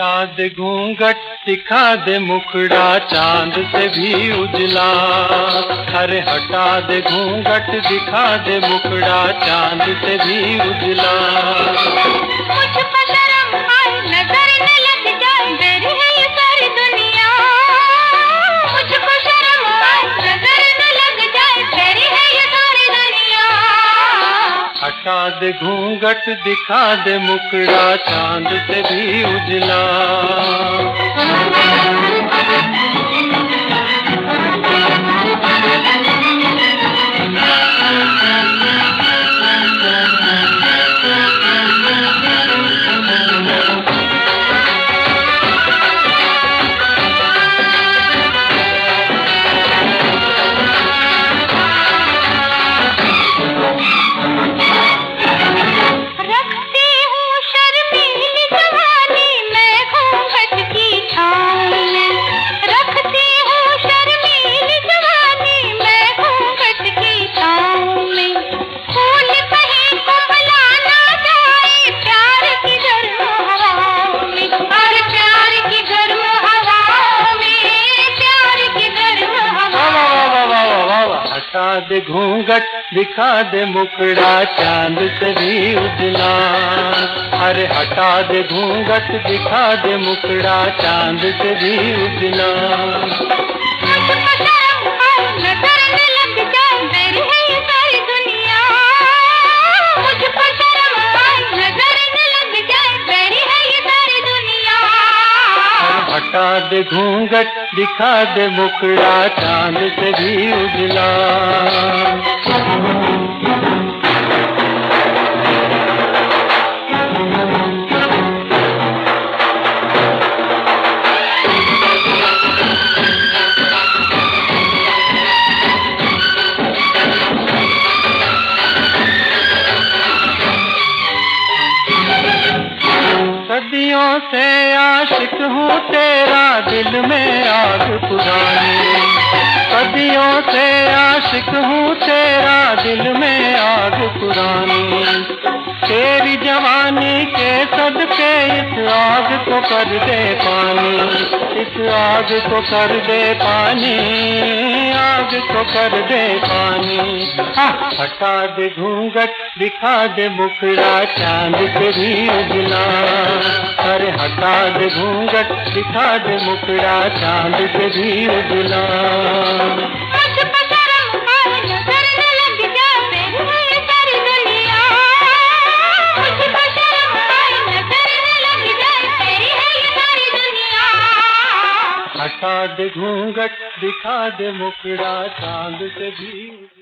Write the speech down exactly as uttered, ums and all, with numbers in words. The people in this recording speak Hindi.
हटा दे घूंघट दिखा दे मुखड़ा चांद से भी उजला। अरे हटा दे घूंघट दिखा दे मुखड़ा चांद से भी उजला। मुझको शर्म आए नजर न लग जाए मेरी है ये सारी दुनिया। मुझको शर्म आए नजर न लग जाए मेरी है ये सारी दुनिया। हटा दे घूंघट दिखा दे मुखड़ा चांद से भी उजला। हटा दे घूंघट दिखा दे मुखड़ा चांद से भी उजला। अरे हटा दे घूंघट दिखा दे मुखड़ा चांद से भी उजला। हटा दे घूंघट दिखा दे मुखड़ा चांद से भी उजला। सदियों से आशिक हूँ तेरा दिल में आग पुरानी। सदियों से आशिक हूँ तेरा दिल में आग पुरानी। तेरी जवानी के सदके इस आग को कर दे पानी। इस आग को कर दे पानी। आग को कर दे पानी। हटा दे घूंघट दिखा दे मुखड़ा चांद से भी उजला। अरे हटा दे घूंघट दिखा दे मुखड़ा चांद से भी उजला। हटा दे घूंघट दिखा दे मुखड़ा चांद से भी